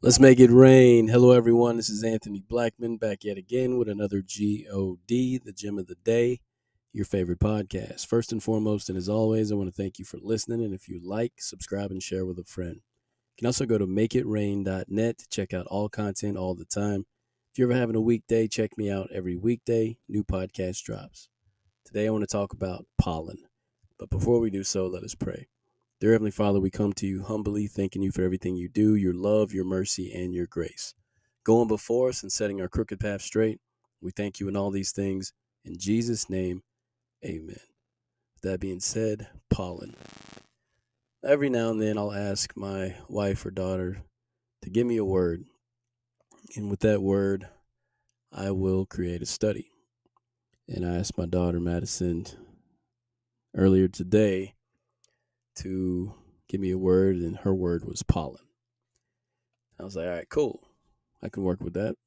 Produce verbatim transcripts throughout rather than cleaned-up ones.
Let's make it rain. Hello, everyone. This is Anthony Blackman back yet again with another G O D, the Gem of the Day, your favorite podcast. First and foremost, and as always, I want to thank you for listening. And if you like, subscribe and share with a friend. You can also go to make it rain dot net to check out all content all the time. If you're ever having a weekday, check me out every weekday. New podcast drops. Today, I want to talk about pollen. But before we do so, let us pray. Dear Heavenly Father, we come to you humbly, thanking you for everything you do, your love, your mercy, and your grace. Going before us and setting our crooked path straight, we thank you in all these things. In Jesus' name, amen. With that being said, pollen. Every now and then I'll ask my wife or daughter to give me a word. And with that word, I will create a study. And I asked my daughter, Madison, earlier today to give me a word, and her word was pollen. I was like, all right, cool. I can work with that.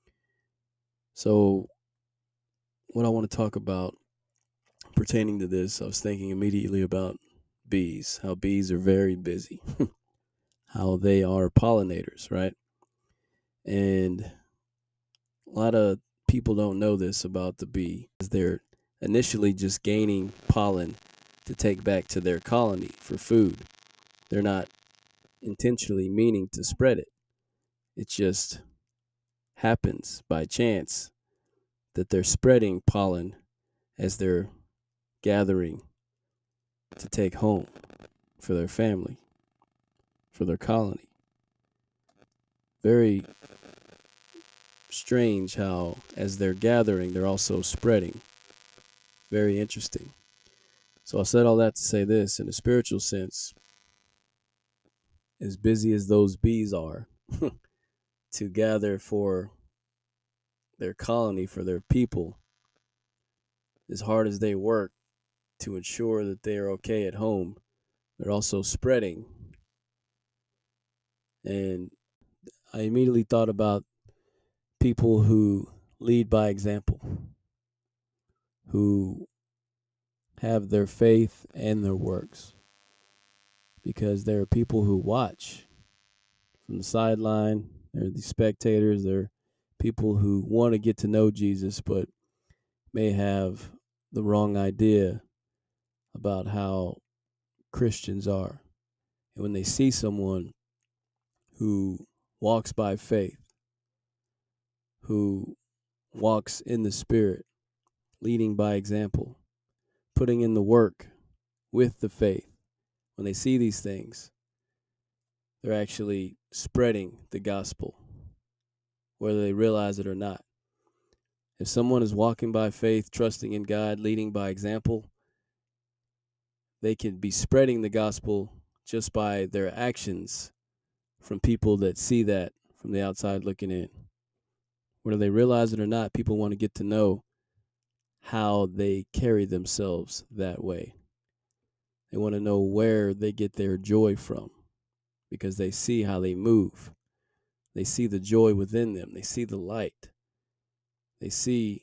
So what I want to talk about pertaining to this, I was thinking immediately about bees, how bees are very busy, how they are pollinators, right? And a lot of people don't know this about the bee. They're initially just gaining pollen to take back to their colony for food. They're not intentionally meaning to spread it. It just happens by chance that they're spreading pollen as they're gathering to take home for their family, for their colony. Very strange how, as they're gathering, they're also spreading. Very interesting. So I said all that to say this, in a spiritual sense, as busy as those bees are to gather for their colony, for their people, as hard as they work to ensure that they are okay at home, they're also spreading. And I immediately thought about people who lead by example, who have their faith and their works, because there are people who watch from the sideline. There are the spectators. There are people who want to get to know Jesus but may have the wrong idea about how Christians are. And when they see someone who walks by faith, who walks in the Spirit, leading by example, putting in the work with the faith, when they see these things, they're actually spreading the gospel, whether they realize it or not. If someone is walking by faith, trusting in God, leading by example, they can be spreading the gospel just by their actions from people that see that from the outside looking in. Whether they realize it or not, people want to get to know how they carry themselves that way. They want to know where they get their joy from, because they see how they move. They see the joy within them. They see the light. They see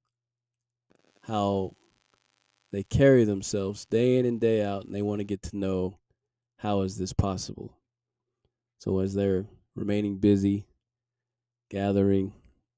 how they carry themselves day in and day out, and they want to get to know, how is this possible? So as they're remaining busy, gathering,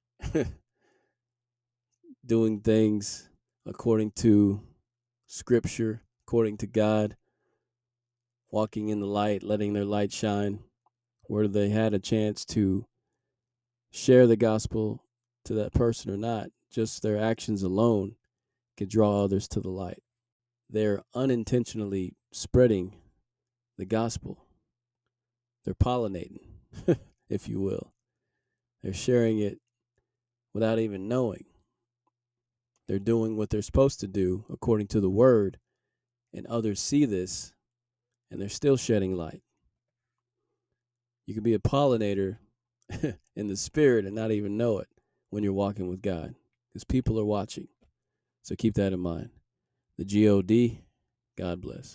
doing things according to Scripture, according to God, walking in the light, letting their light shine, whether they had a chance to share the gospel to that person or not, just their actions alone could draw others to the light. They're unintentionally spreading the gospel. They're pollinating, if you will. They're sharing it without even knowing. They're doing what they're supposed to do according to the word, and others see this, and they're still shedding light. You can be a pollinator in the Spirit and not even know it when you're walking with God, because people are watching. So keep that in mind. The G O D, God bless.